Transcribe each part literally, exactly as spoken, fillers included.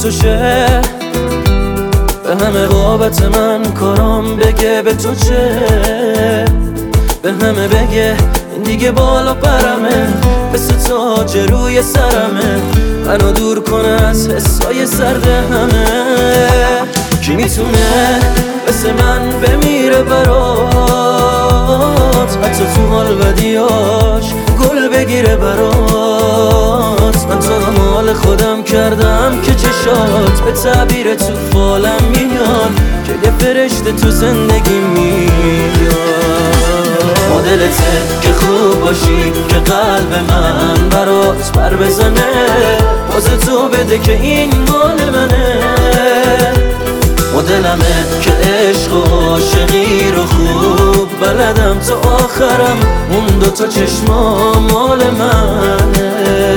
تو شه، به همه بابت من کارام بگه به تو چه، به همه بگه این دیگه بالا پرمه، مثل تاج روی سرمه، منو دور کنه از حسای سرد همه. کی میتونه مثل من بمیره برات، حتی تو حال بدیاش گل بگیره برات. من تو رو مال خودم کردم که چشات به تعبیر تو فالم میان، که یه فرشته تو زندگی میاد. مدلته که خوب باشی، که قلب من برات پر بزنه، باز تو بده که این مال منه. مدلمه که عشق و عاشقی رو خوب بلدم، تا آخرم اون دوتا چشما مال منه.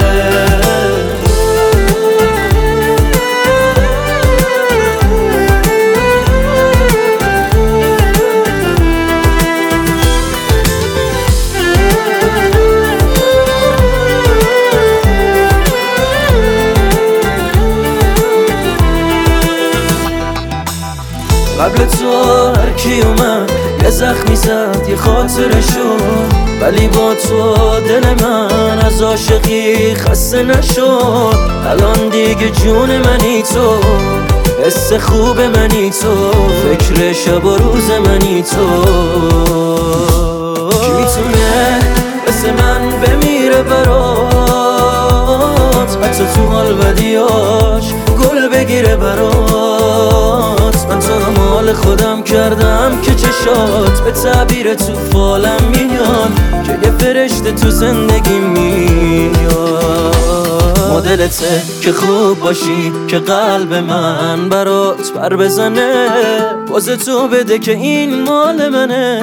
قبل تو هر کی اومد یه زخمی زد یه خاطره شد، ولی با تو دل من از عاشقی خسته نشد. الان دیگه جون منی تو، حس خوب منی تو، فکر شب و روز منی تو. کی میتونه مثل من بمیره برات، حتی تو حال بدیاش گل بگیره برات. من تو رو مال خودم کردم که چشات به تعبیر تو فالم میان، که یه فرشته تو زندگی میاد. مدلته که خوب باشی، که قلب من برات پر بزنه، باز تو بده که این مال منه.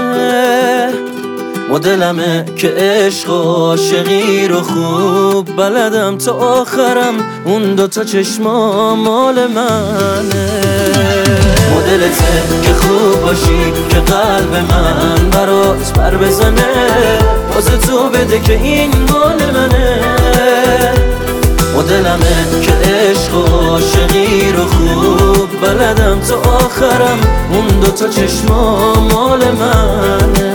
مدلمه که عشق و عاشقی رو خوب بلدم، تا آخرم اون دوتا چشما مال منه. مدلته که خوب باشی، که قلب من برات پر بزنه، باز تو بده که این مال منه. مدلمه که عشق و عاشقی رو خوب بلدم، تا آخرم اون دوتا چشما مال منه.